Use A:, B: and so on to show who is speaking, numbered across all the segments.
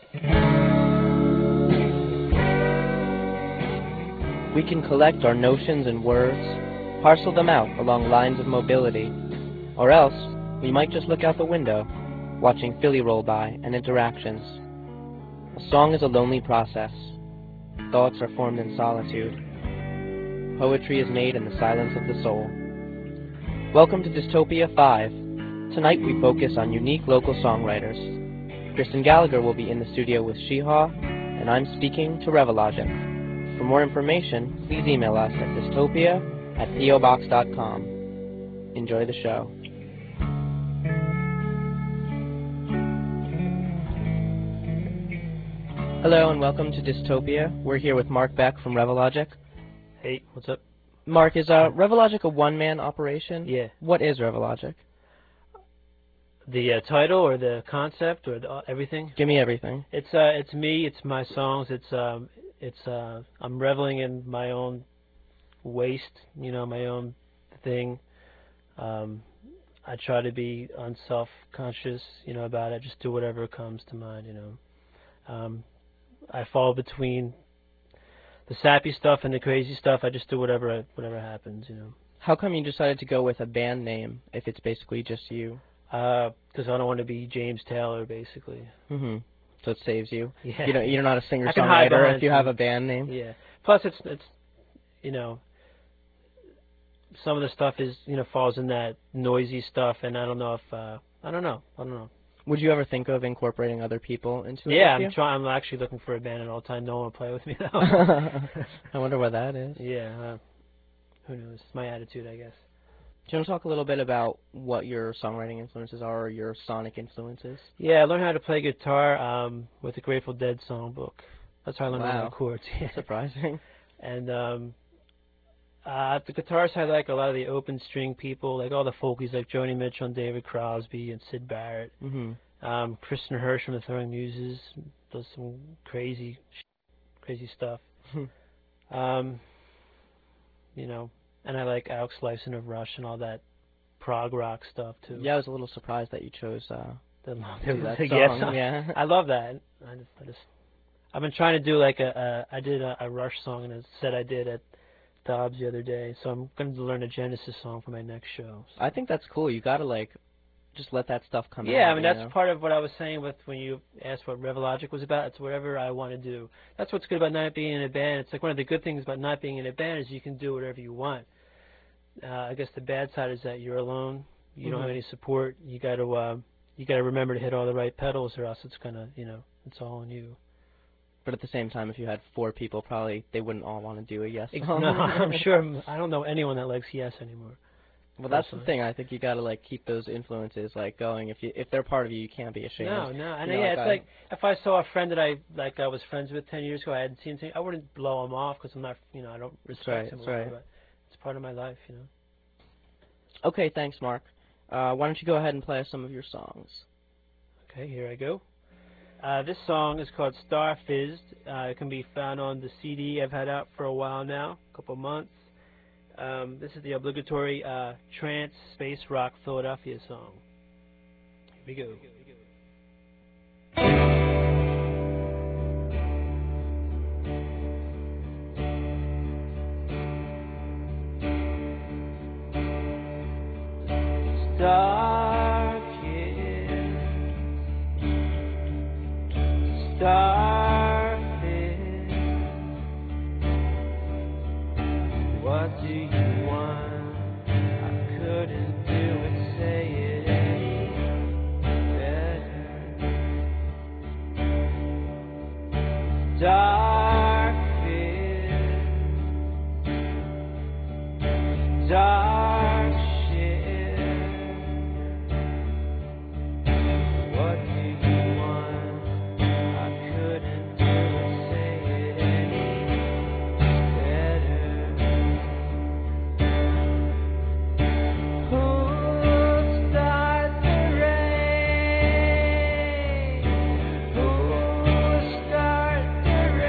A: We can collect our notions and words, parcel them out along lines of mobility, or else we might just look out the window, watching Philly roll by and interactions. A song is a lonely process. Thoughts are formed in solitude. Poetry is made in the silence of the soul. Welcome to Dystopia 5. Tonight we focus on unique local songwriters. Kristen Gallagher will be in the studio with Sheehaw, and I'm speaking to Revelogic. For more information, please email us at dystopia@pobox.com. Enjoy the show. Hello and welcome to Dystopia. We're here with Mark Beck from Revelogic.
B: Hey, what's up?
A: Mark, is Revelogic a one-man operation?
B: Yeah.
A: What is Revelogic?
B: The title or the concept or everything?
A: Give me everything.
B: It's me. It's my songs. I'm reveling in my own waste. My own thing. I try to be unself-conscious. About it. Just do whatever comes to mind. I fall between the sappy stuff and the crazy stuff. I just do whatever happens.
A: How come you decided to go with a band name if it's basically just you?
B: Because I don't want to be James Taylor, basically.
A: Mm-hmm. So it saves you.
B: Yeah.
A: You're not a singer-songwriter if you have a band name.
B: Yeah. Plus, it's some of the stuff is falls in that noisy stuff, and I don't know.
A: Would you ever think of incorporating other people into it?
B: Yeah, I'm actually looking for a band at all time. No one will play with me though.
A: I wonder why that is.
B: Yeah. Who knows? It's my attitude, I guess.
A: Do you want to talk a little bit about what your songwriting influences are, or your sonic influences?
B: Yeah, I learned how to play guitar with the Grateful Dead songbook. That's how I learned all the chords.
A: Surprising.
B: And the guitarists, I like a lot of the open string people, like all the folkies like Joni Mitchell and David Crosby and Syd Barrett.
A: Mm-hmm.
B: Kristen Hirsch from the Throwing Muses does some crazy stuff. And I like Alex Lifeson of Rush and all that prog rock stuff too.
A: Yeah, I was a little surprised that you chose that
B: song. Yeah, I love that. I've been trying to do like I did a Rush song and a set I did at Dobbs the other day, so I'm going to learn a Genesis song for my next show. So.
A: I think that's cool. You got to just let that stuff come out.
B: Yeah, I mean that's part of what I was saying with when you asked what Revelogic was about. It's whatever I want to do. That's what's good about not being in a band. It's like one of the good things about not being in a band is you can do whatever you want. I guess the bad side is that you're alone. You don't have any support. You got to remember to hit all the right pedals, or else it's gonna it's all on you.
A: But at the same time, if you had 4 people, probably they wouldn't all want to do a Yes song.
B: No, I'm sure. I don't know anyone that likes Yes anymore.
A: Well, that's the thing. I think you got to keep those influences going. If they're part of you, you can't be ashamed.
B: No, and it's like if I saw a friend that I was friends with 10 years ago, I hadn't seen him, I wouldn't blow him off because I'm not, I don't respect him. Right. But it's part of my life,
A: Okay, thanks, Mark. Why don't you go ahead and play us some of your songs? Okay,
B: here I go. This song is called Star Fizzed. It can be found on the CD I've had out for a while now, a couple months. This is the obligatory trance space rock Philadelphia song. Here we go. Star Kid, Star Kid, what do you want? I couldn't do it, say it any better. Dark Kid, dark the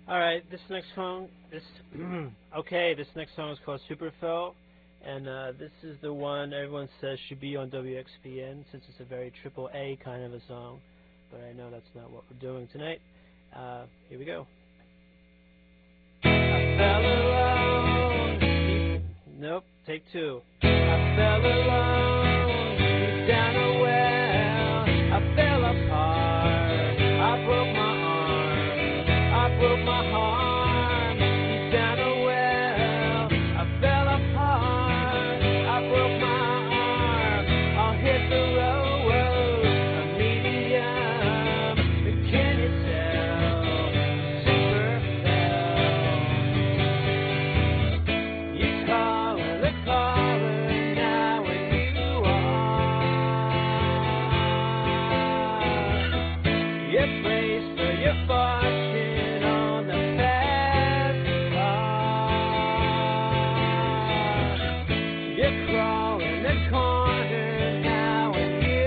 B: All right, this next song is this next song is called Superfell, and this is the one everyone says should be on WXPN since it's a very triple A kind of a song, but I know that's not what we're doing tonight. Here we go. I fell alone. Nope, take two. I fell alone, deep down a well. I fell apart. I broke my arm. I broke my arm. Deep down a well. I fell apart. I broke my arm. I'll hit the road. A medium. Can you tell? Superfell. You call it a caller now when you are. You place for your fortune on the fast car. You crawl in the corner now when you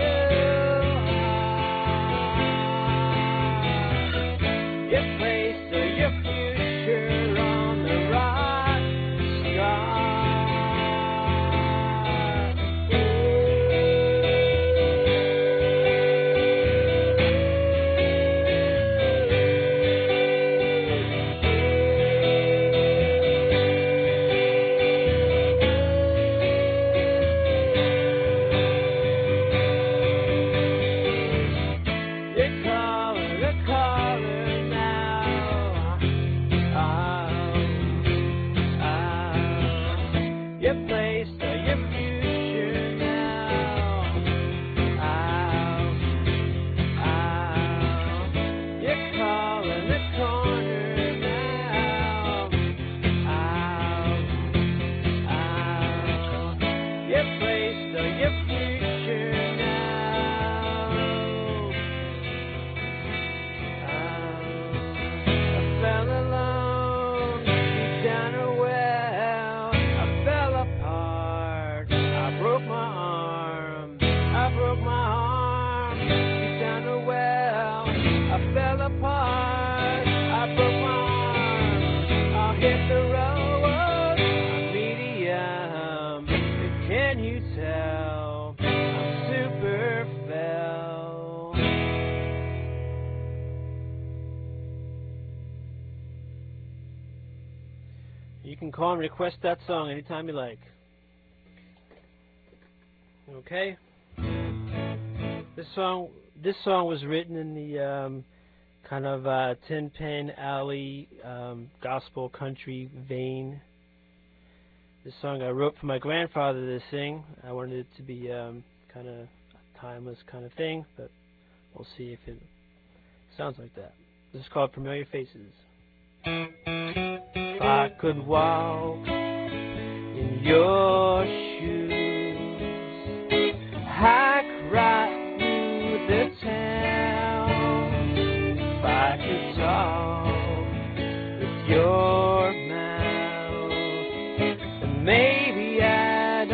B: are. You place for your future on the rock star. You call it a caller now. You place for your future now. You call in the corner now. You place for your future now. I fell alone, deep down a well. I fell apart. I broke my arm. I broke my arm. Deep down a well. I fell apart. I broke my arm. I'll hit the road. I'm medium. Can you tell? I'm Superfell. You can call and request that song anytime you like. Okay? This song was written in the kind of Tin Pan Alley gospel country vein. This song I wrote for my grandfather to sing. I wanted it to be kind of a timeless kind of thing, but we'll see if it sounds like that. This is called Familiar Faces. If I could walk in your shoes, hike right through the town. If I could talk with your mouth, then maybe I'd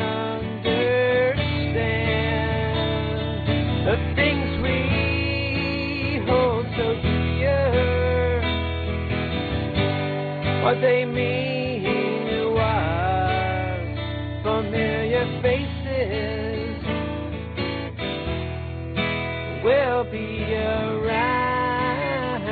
B: understand the things we hold so dear, what they mean to us. Familiar faces will be around.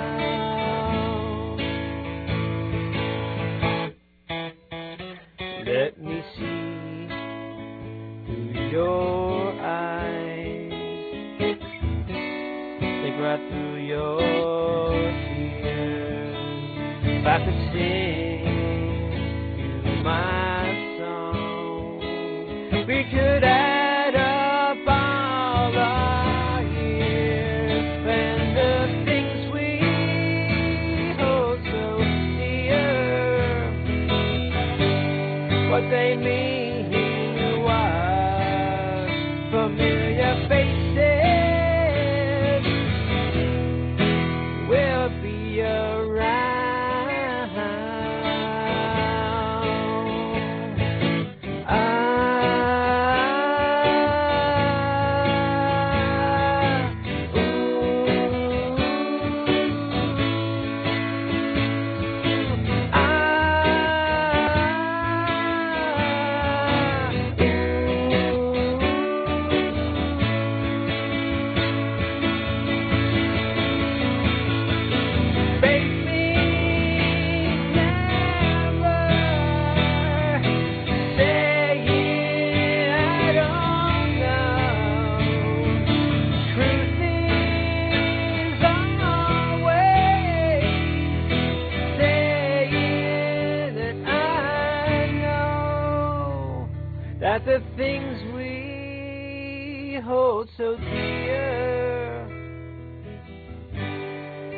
B: Let me see through your eyes, think right through your tears. If I could sing you my song, we could add up all our years and the things we hold so dear, what they mean to us. Familiar faces will be around.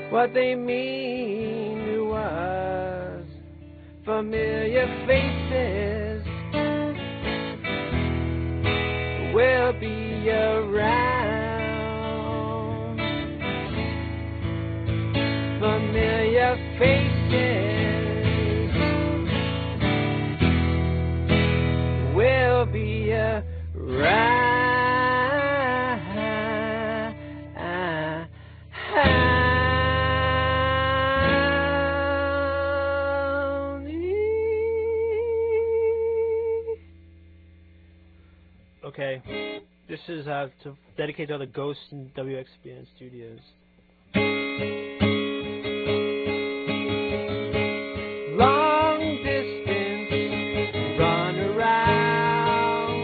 B: what they mean to us. Familiar faces will be around. Familiar faces will be around. Okay, this is to dedicate to all the ghosts in WXBN studios. Long distance, run around.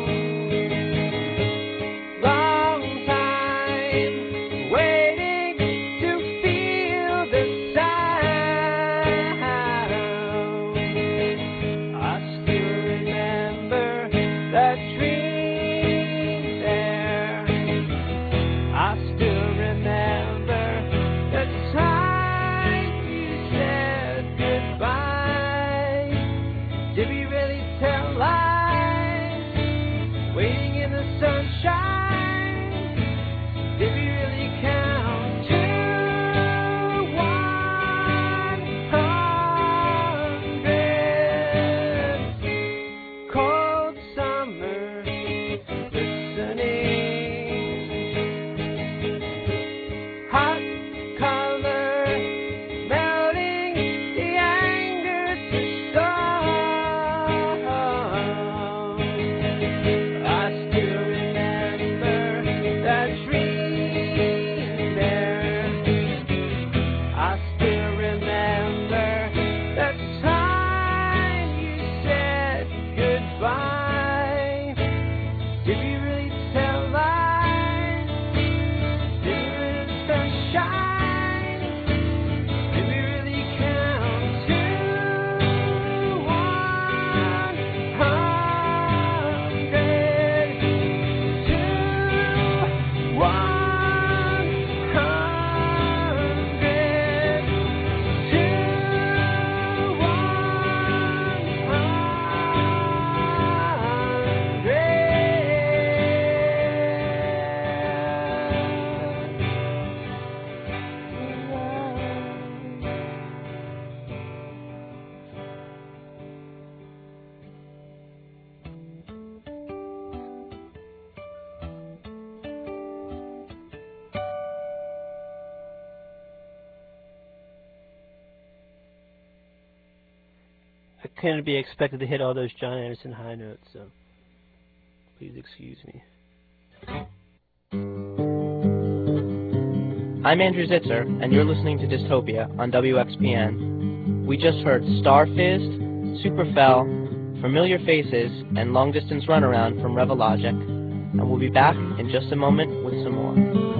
B: Long time waiting to feel the sound. I still remember that tree. I still remember the time you said goodbye. Did we really tell lies? Waiting in the sunshine. Did we really count to 100? Cold summer, listening. Hot color melting the anger to stone. I still remember that dream there. I still remember that time you said goodbye. Did we really tell lies? Did we really sunshine? Did we really count to 100? To 100? To 100. I couldn't be expected to hit all those John Anderson high notes, so please excuse me.
A: I'm Andrew Zitzer, and you're listening to Dystopia on WXPN. We just heard Starfizzed, Superfell, Familiar Faces, and Long Distance Runaround from Revelogic, and we'll be back in just a moment with some more.